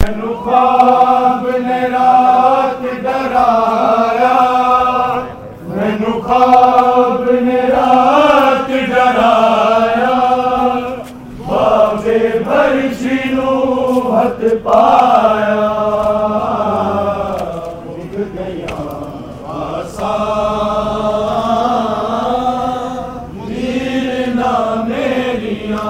मैनू ख्वाब ने रात डराया, मैनू ख्वाब ने रात डराया, बाबे बरछी नू हथ पाया, मुक गया आसान मीर ना मेरियां,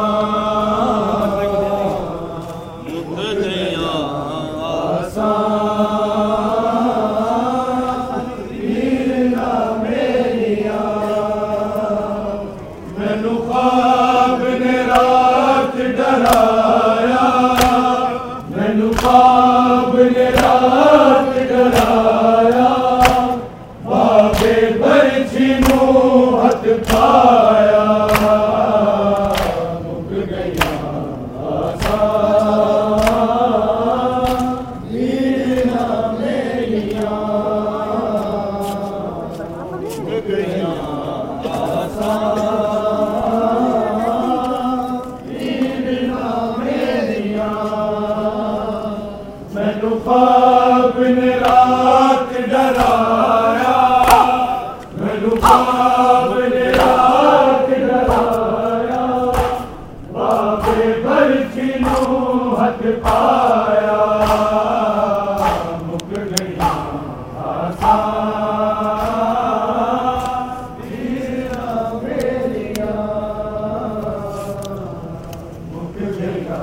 मैनू ख्वाब ने रात डराया, मैनू ख्वाब ने रात डराया, बाबे बरछी नू हथ पाया, मुक गया आसान मीर ना मेरियां, मुक गया मैनू ख्वाब ने रात डराया, मैनू ख्वाब ने रात डराया, बाबे बरछी नू हथ पाया, मुक गया आसान मीर ना मेरियां, मुक गया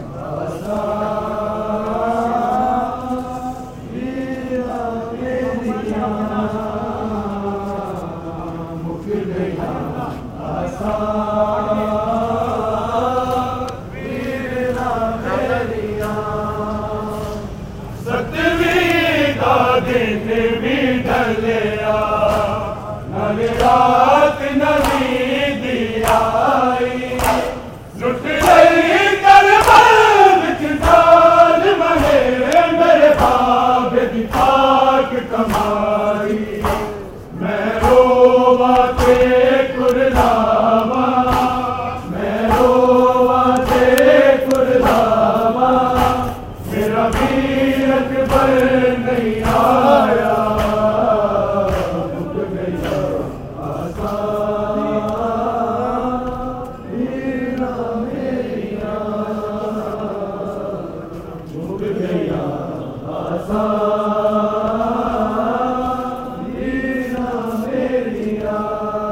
सतवीं का दिन भी ढलिया, नाले रात नवीं दी आई, लुट गई करबल विच जान महे, मेरे बाबे दी पाक कमाई, मैं रोवा ते कुरलावा, मैं रोवा ते कुरलावा, मेरा वीर अकबर नहीं आया, मुक गया आसान मीर ना मेरियां, मुक गया आसान मीर ना मेरियां,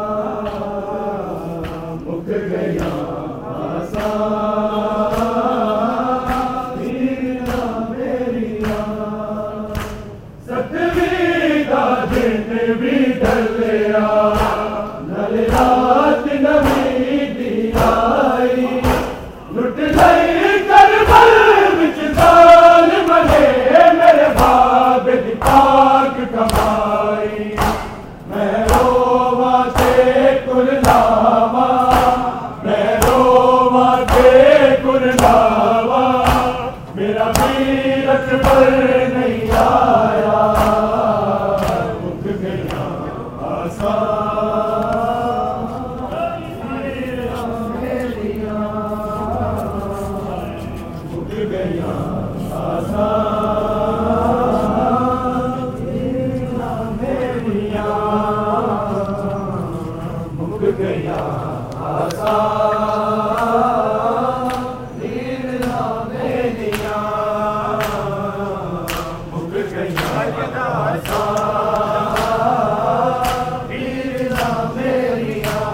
मुक गया आसान मीर ना मेरियां, सतवीं का दिन भी ढलिया, नाले रात नवीं दी आई, लुट गई करबल विच जान महे, मेरे बाबे दी पाक कमाई, मैं रोवा ते कुरलावा, मैं रोवा ते कुरलावा, मेरा वीर अकबर नहीं आया, मुक गया आसान मीर ना मेरियां, मुक गया आसान मीर ना मेरियां, मुक गया आसान मीर ना मेरियां, मुक गया आसान मीर ना मेरियां,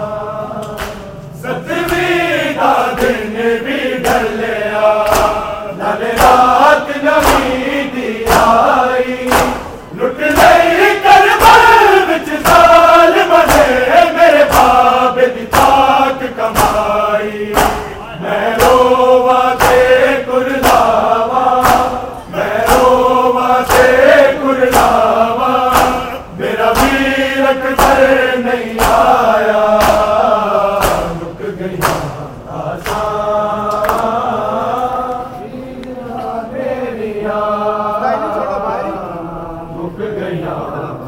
सतवीं का दिन भी ढलिया, नाले रात नवीं दी आई, लुट गई करबल विच जान महे, मेरे बाबे दी पाक कमाई, मैं रोवा ते कुरलावा, मैं रोवा ते कुरलावा, मेरा वीर अकबर नहीं आया, मुक गया आसान मीर ना मेरियां, मुक गया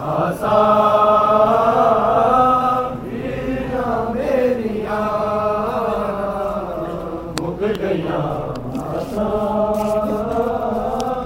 आसान मीर ना मेरियां, मुक गया आसान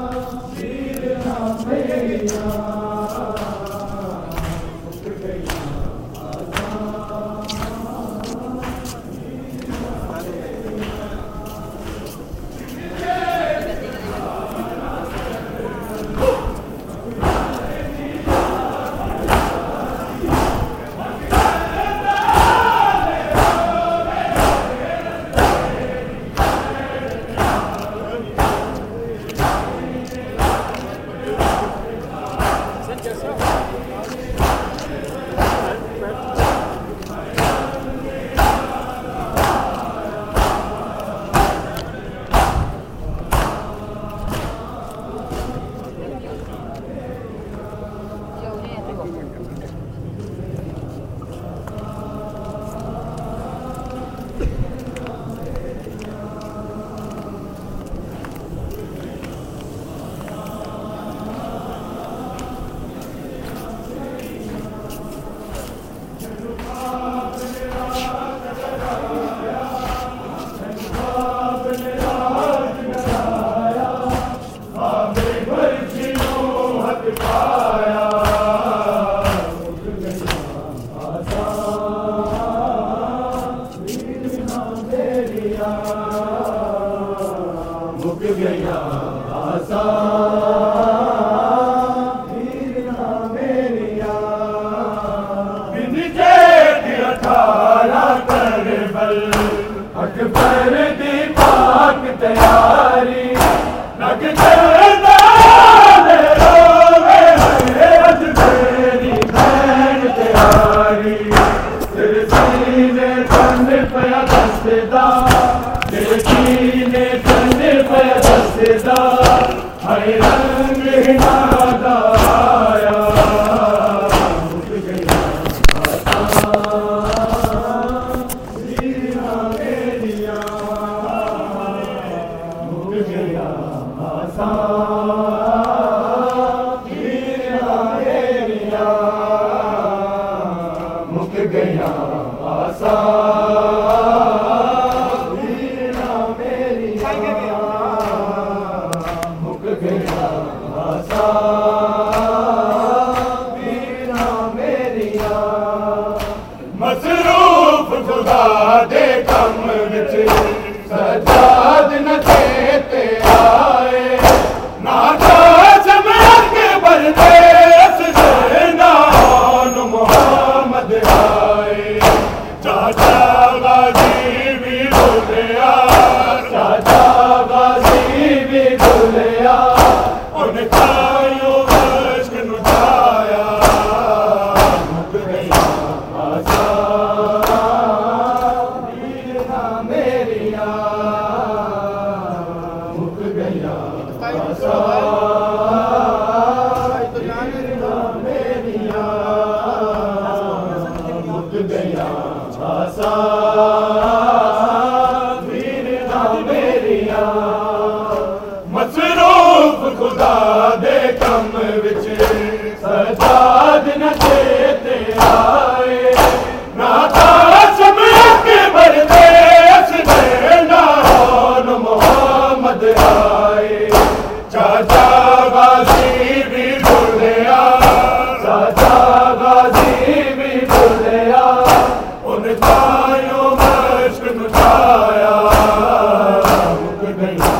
आसान वीरना मेरिया जेठ 18 करबल अकबर दी पाक तैयारी लग चलदा रोवे अज तेरी भैन तैयारी तेरे सीने तन पया दसदा तेरे सीने तन पया दसदा हर रंग हिनादा आया मुक गया आसान वीरना मेरिया मुक गया आसान वीरना मेरिया मसरूफ खुदा दे कम विच सजाद न चेते आए ना जमक बरदेस नान मोहम्मद आए चाचा गाजी भी बोलिया चाचा गाजी भी बोलिया उन खायो अश्क नुचाया मुक गया आसान वीरना मेरिया मुक गया आसान वीरना मेरिया मुक गया आसान वीरना मेरिया मसरूफ खुदा दे कम विच सजाद न चेते आए ना चमक बरदेस नान मोहम्मद आए चाचा गाजी भी बोलिया चाचा गाजी भी बोलिया उन तायों मश्क नुचाया मुक गया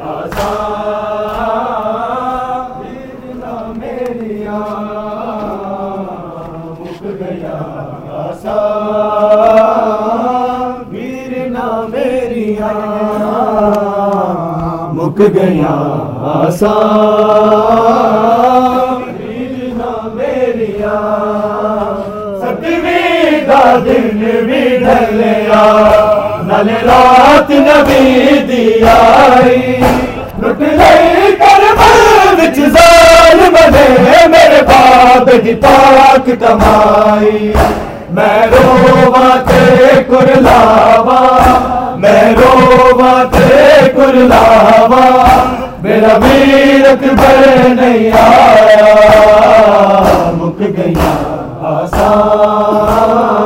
आसान वीरना मेरिया मुक गया आसान वीरना मेरिया मुक गया आसान वीरना मेरिया सतवीं दा दिन भी ढलिया नाले रात नबी दी आई लुट लई करबल विच ज़ालिम ने मेरे बाप दी पाक कमाई मैं रोवा ते कुरलावा मैं रोवा ते कुरलावा मेरा वीर अकबर नहीं आया मुक गया आसान